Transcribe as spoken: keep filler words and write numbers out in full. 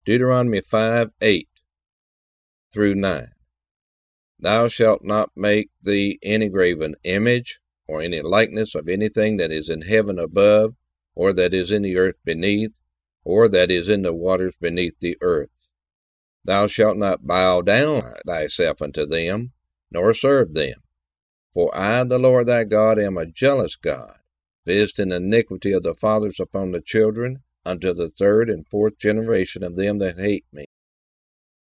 Deuteronomy five, eight through nine. Thou shalt not make thee any graven image, or any likeness of anything that is in heaven above, or that is in the earth beneath, or that is in the waters beneath the earth. Thou shalt not bow down thyself unto them, nor serve them. For I, the Lord thy God, am a jealous God, visiting iniquity of the fathers upon the children, unto the third and fourth generation of them that hate me,